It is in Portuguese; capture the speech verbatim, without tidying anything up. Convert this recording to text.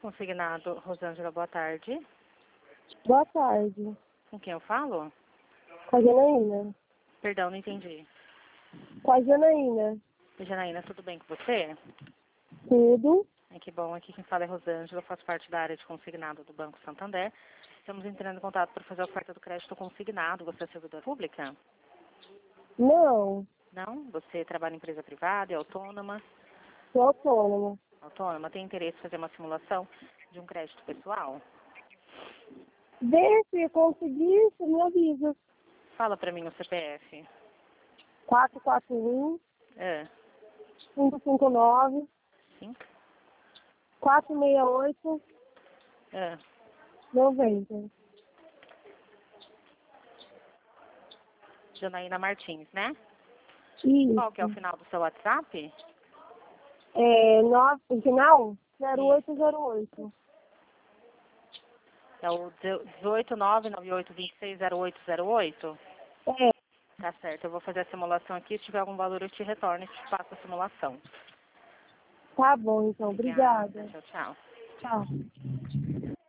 Consignado, Rosângela, boa tarde. Boa tarde. Com quem eu falo? Com a Janaína. Perdão, não entendi. Com a Janaína. Janaína, tudo bem com você? Tudo. É que bom, aqui quem fala é Rosângela, eu faço parte da área de consignado do Banco Santander. Estamos entrando em contato para fazer a oferta do crédito consignado. Você é servidora pública? Não. Não? Você trabalha em empresa privada, é autônoma? Sou autônoma. Autônoma, tem interesse em fazer uma simulação de um crédito pessoal? Vê se conseguir, você me avisa. Fala para mim o C P F. quatro quatro um, É, cinco cinco nove, cinco? quatro seis oito, É. noventa. Janaína Martins, né? Qual que é o Isso. final do seu WhatsApp? É, nove, o final? zero oito zero oito. É o dezoito nove nove oito dois seis zero oito zero oito? É, Tá certo, eu vou fazer a simulação aqui. Se tiver algum valor, eu te retorno e te faço a simulação. tá bom então. Obrigada. Obrigada. Tchau, tchau. Tchau.